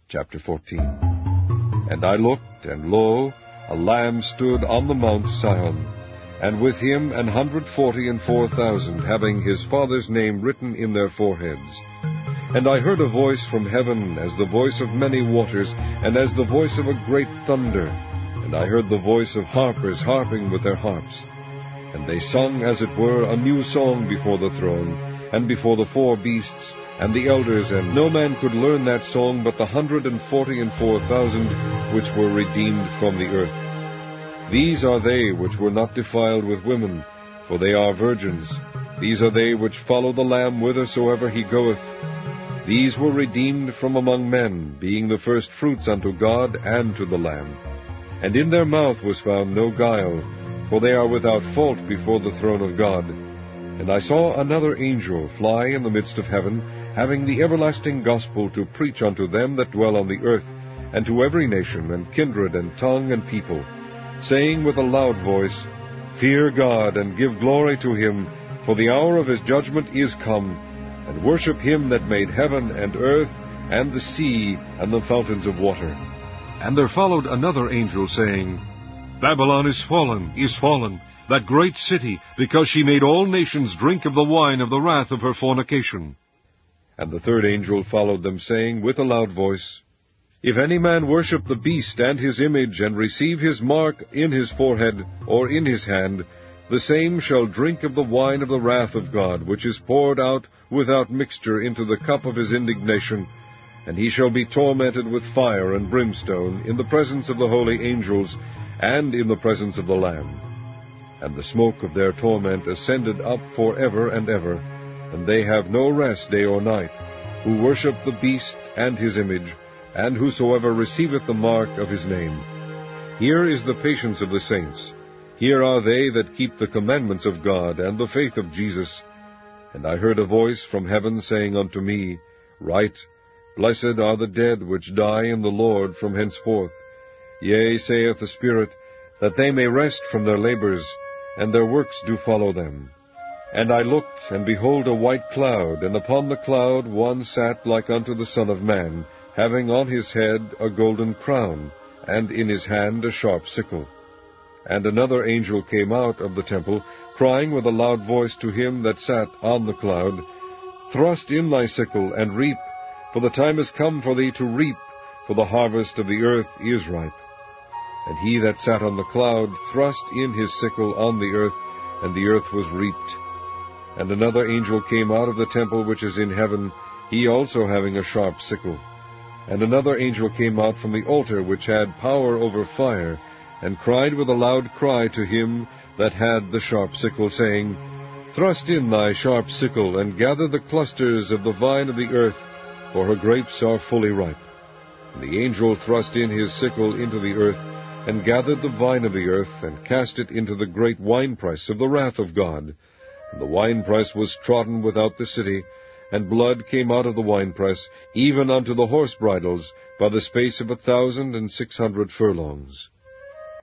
Chapter 14. And I looked, and lo, a Lamb stood on the Mount Sion, and with him 144,000, having his Father's name written in their foreheads. And I heard a voice from heaven, as the voice of many waters, and as the voice of a great thunder. And I heard the voice of harpers harping with their harps. And they sung, as it were, a new song before the throne, and before the four beasts, and the elders, and no man could learn that song but the 144,000 which were redeemed from the earth. These are they which were not defiled with women, for they are virgins. These are they which follow the Lamb whithersoever he goeth. These were redeemed from among men, being the first fruits unto God and to the Lamb. And in their mouth was found no guile, for they are without fault before the throne of God. And I saw another angel fly in the midst of heaven, having the everlasting gospel to preach unto them that dwell on the earth, and to every nation, and kindred, and tongue, and people, saying with a loud voice, Fear God, and give glory to him, for the hour of his judgment is come, and worship him that made heaven, and earth, and the sea, and the fountains of water. And there followed another angel, saying, Babylon is fallen, that great city, because she made all nations drink of the wine of the wrath of her fornication. And the third angel followed them, saying with a loud voice, If any man worship the beast and his image, and receive his mark in his forehead or in his hand, the same shall drink of the wine of the wrath of God, which is poured out without mixture into the cup of his indignation, and he shall be tormented with fire and brimstone in the presence of the holy angels, and in the presence of the Lamb. And the smoke of their torment ascended up for ever and ever, and they have no rest day or night, who worship the beast and his image, and whosoever receiveth the mark of his name. Here is the patience of the saints. Here are they that keep the commandments of God, and the faith of Jesus. And I heard a voice from heaven saying unto me, Write, Blessed are the dead which die in the Lord from henceforth. Yea, saith the Spirit, that they may rest from their labors, and their works do follow them. And I looked, and behold a white cloud, and upon the cloud one sat like unto the Son of Man, having on his head a golden crown, and in his hand a sharp sickle. And another angel came out of the temple, crying with a loud voice to him that sat on the cloud, Thrust in thy sickle, and reap, for the time is come for thee to reap, for the harvest of the earth is ripe. And he that sat on the cloud thrust in his sickle on the earth, and the earth was reaped. And another angel came out of the temple which is in heaven, he also having a sharp sickle. And another angel came out from the altar which had power over fire, and cried with a loud cry to him that had the sharp sickle, saying, Thrust in thy sharp sickle, and gather the clusters of the vine of the earth, for her grapes are fully ripe. And the angel thrust in his sickle into the earth, and gathered the vine of the earth, and cast it into the great winepress of the wrath of God. And the winepress was trodden without the city, and blood came out of the winepress, even unto the horse bridles, by the space of 1,600 furlongs.